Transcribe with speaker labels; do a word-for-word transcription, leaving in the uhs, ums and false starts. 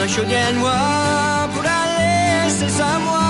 Speaker 1: un chaud noir pour la laisser sans moi.